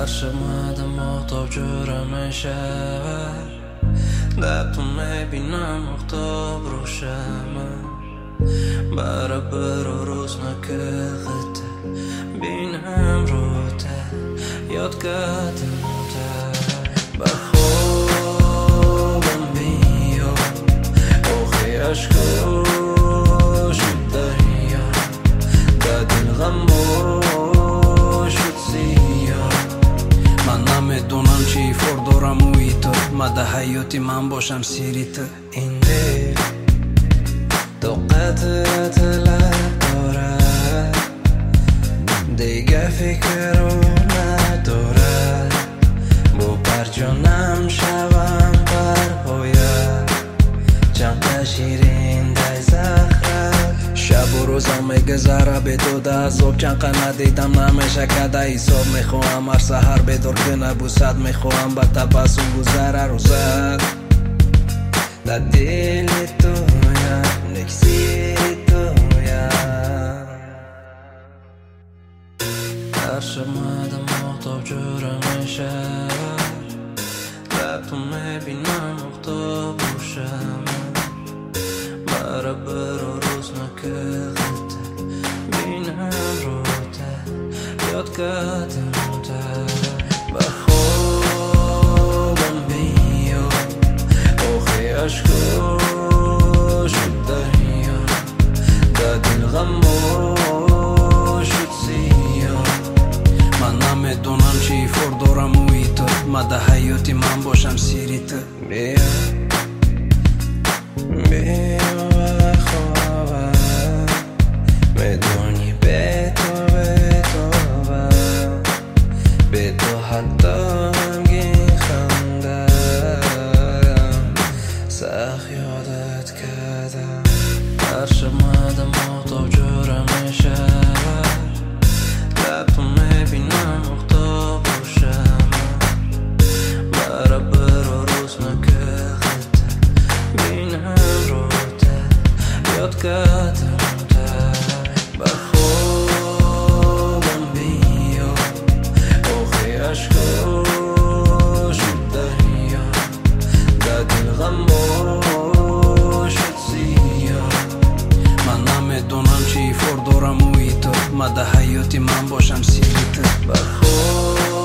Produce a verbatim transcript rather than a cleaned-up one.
عرش اومده ماهتاب جورم شود در تو میبینم مختاب روشمه برا برا روز نکخته بینم روته یاد کردم به خوابم بیا آخی عشقا شد دریا در دل غم شد زیاد من نمیدونم چی فردارم اوی تو مده حیاتی من باشم سیری تو این دل دو قطرت لب دارد دیگه فکر رو ندارد با بر جانم شوم برپاید چند شیرین دی زخرت شب و روزم میگذره بدود عذاب چند ندیدم نمیشه کده حساب میخواهم هر سحر بدار که نبوسد میخواهم به تبسم گذره روزد در دل تویم نکسی تویم عرش اومده ماهتاب جورم شود در تو میبینم مختاب روشم برا برا روز نکخته بینم روته یاد کردم به خوابم بیا آخی عشقا شد دریا در دل غم شد زیاد من نمیدونم چی فردارم اوی تو مده حیاتی من باشم سیری تو بیا بیا و خوابم میدونی به تو به تو به تو حتی همگین خندم سخت یادت کردم عرش اومده ماهتاب جورم شود در تو میبینم مختاب روشم برا برا روز نکخته بینم روته یاد کردم به خوابم بیا آخی عشقا شد دریا در دل غم شد زیاد من نمیدونم چی فردارم اوی تو مده حیاتی من باشم سیری تو به خواب